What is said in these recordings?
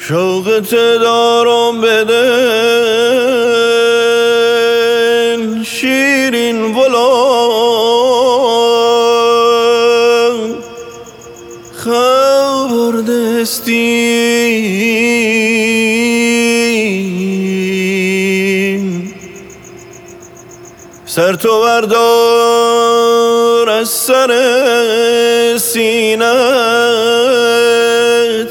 شوقت دارم به دل شیرین ولان خبر دستیم سر تو بردار از سر سینت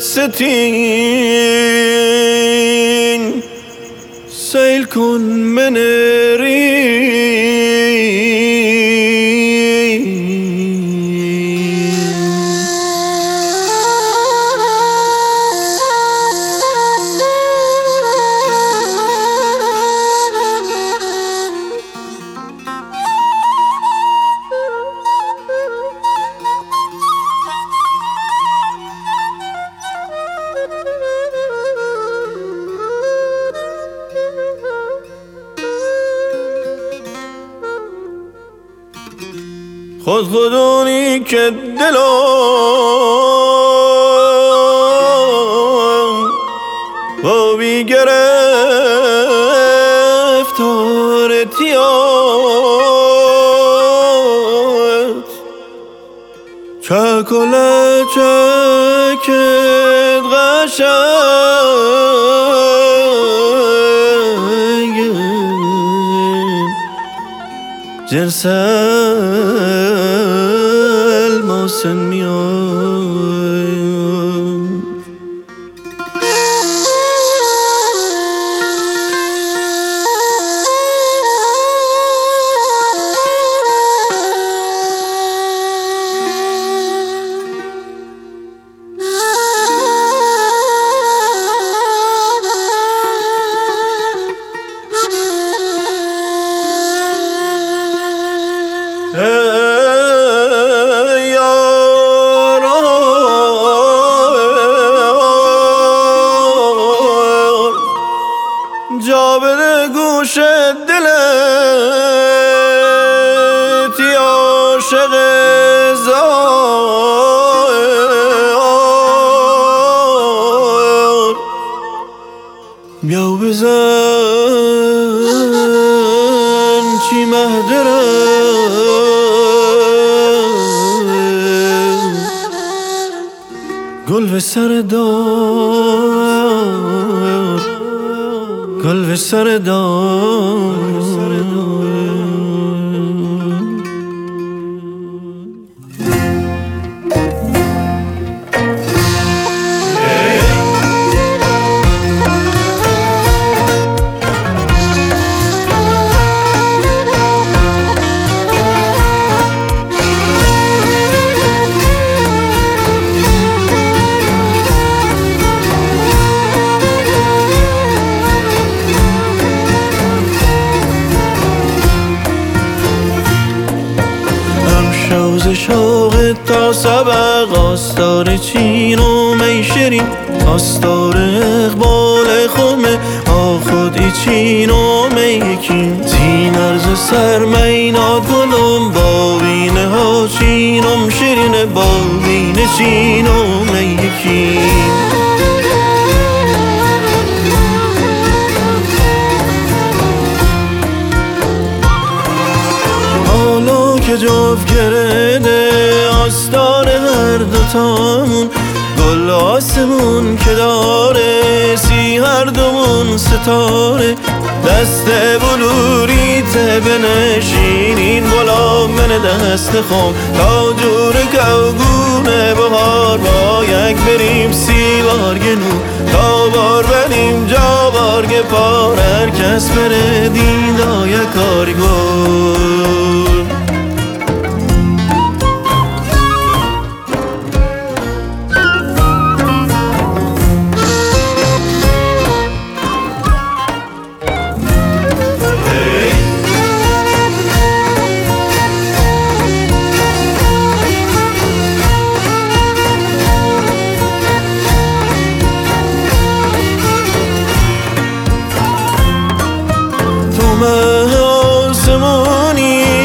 ستین سیل کن منری خودونی که دلم با بی گرفتار تیات چک و لچکت قشنگ جنس الماسن میان جا بده گوش دلت یا عاشق زار بیا بزن چی مهدرم گل به سر دار گل به سر دار شوق تا سبق آستار چین و میشرین آستار اقبال خمه آخود ای چین و میکین زین ارز سر میناد گلم با بینه ها چینم شیرین با بینه چین و میکین که جفت کرده آستان هر دوتامون گل آسمون که داره سی هر دومون ستاره دست بلوریت بنشینین بالا من دست خم تا جور کوگونه بهار با یک بریم سی بارگنو تا بار بریم جا بارگ پار هر کس بره دیدای کارگور آسمانی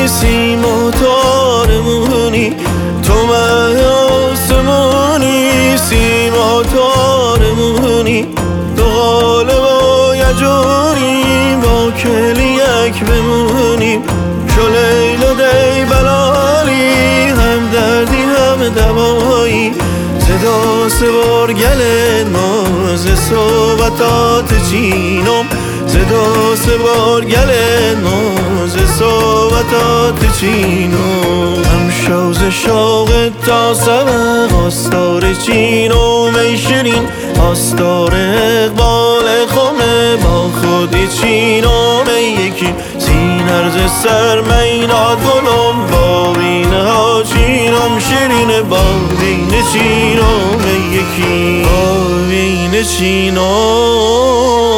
شده بلالی، هم دردی هم دوایی، صدا سوار گل ناز صحبتات چینم، صدا سوار گل ناز صحبتات چینم. هم شوز شوق تا سبق آستار چینم ای شیرین، آستار اقبال خمه با خودی چینم ای یکی، سینرز سر میناد گلم با بینه ها چینم شیرین، با بینه چینم ای یکی، با بینه چینم.